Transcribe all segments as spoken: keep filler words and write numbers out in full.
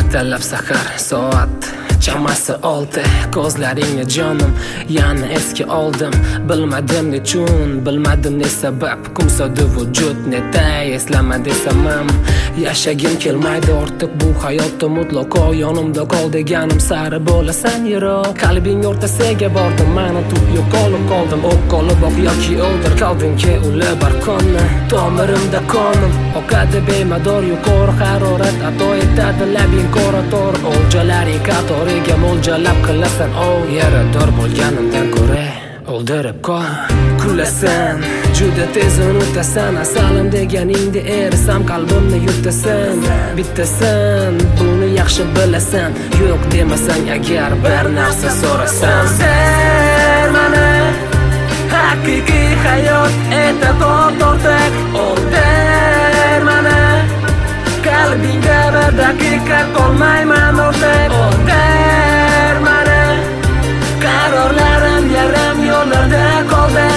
ertalab sahar soat chamasi olti. Ko'zlaringni jonim yana esga oldim. Bilmadim nechun, bilmadim ne sabab. Kumsodi vujud netay eslama desam ham yashagim kelmaydi ortiq bu hayotda mutlaqo. Yonimda qol deganim sari bo'lasan yiroq. Qalbing o'rtasiga bordim, mani tub yo'qolib qoldim. O'qolib oq yoki o'ldir qaldingki uli barqonni. Tomirimda qonim oqadi bemador yuqori harorat ato etadi labing qorator. O'ljalaring qatoriga mo'ljalab qilasan ov. Yarador bo'lganimdan ko'ra o'ldirib qol. Kulasan, juda tez unutasan. Asalim deganingda erisam qalbimni yutasan. Bittasan, buni yaxshi bilasan. Yo'q demasang agar bir narsa so'rasan. Ser mani haqiqiy hayot e'tiqod ortiq. O'ldir mani qalbingda bir daqiqa qolmayman ortiq. O'ldir mani qarorlarim yarim yo'llarda qoldi.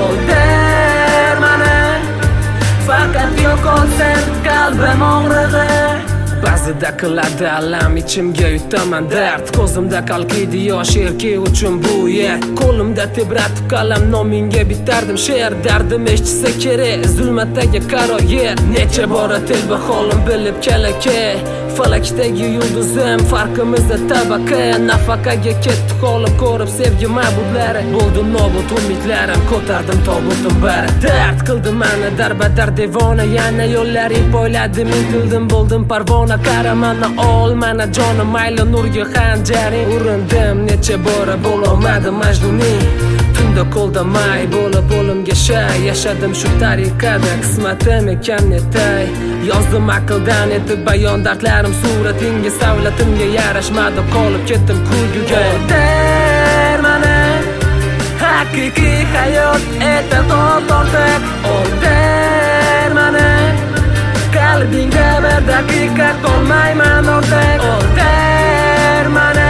O'ldir mani faqat yo'qolsan qalbim og'rig'i. Ba'zida qiladi alam ichimga yutaman dard. Ko'zimda qalqiydi yosh erkak uchun bu yer. Qo'limda tebratib qalam nomingga bitardim she'r. Dardim eshitsa kerak zulmatdagi qaro yer. Necha bora telba holim bilib kelaka. Falakdagi yulduzim farqimizda tabaka. Nafaqaga ketdi qolib ko'rib sevgi ma'budlari. Bo'ldi nobud umidlarim, ko'tardim tobutim bari. Dard qildi mani darbadar devona. Yana yo'llaring poyladim, intildim bo'ldim parvona. Qara mana ol mana jonim mayli nurga xanjaring. Urindim necha bora bo'lolmadim majnuning. Tunda qo'lda may bo'lib o'limga shay. Yashadim shu tariqada qismatim ekan netay. Yozdim aqldan etib bayon dardlarim suratingga. Savlatimga yarashmadi qolib ketdim kulguga. O'ldir mani haqiqiy hayot e'tiqod ortiq. O'ldir mani qalbingda bir daqiqa qolmayman ortiq. O'ldir mani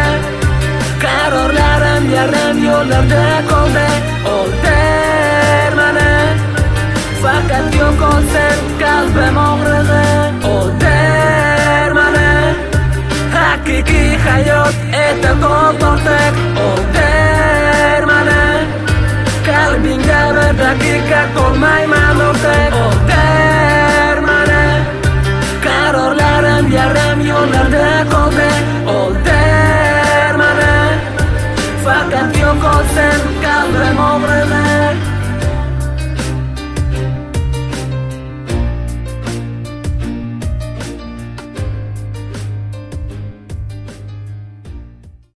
qarorlarim yarim yo'llarda qoldi. O'ldir mani faqat yo'qolsan qalbim og'rig'i. O'ldir mani haqiqiy hayot e'tiqod ortiq. O'ldir mani qalbingda bir daqiqa qolmayman ortiq. O'ldir mani qarorlarim yarim yo'llarda qoldi. O'ldir mani faqat yo'qolsan qalbim og'rig'i.